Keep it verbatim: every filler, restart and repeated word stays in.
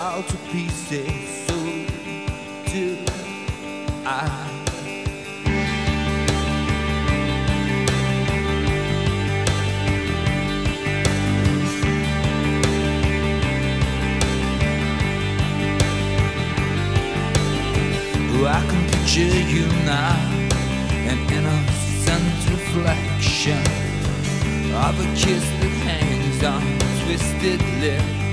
All to pieces, so do I. Oh, I can picture you now, an innocent reflection of a kiss that hangs on twisted lips.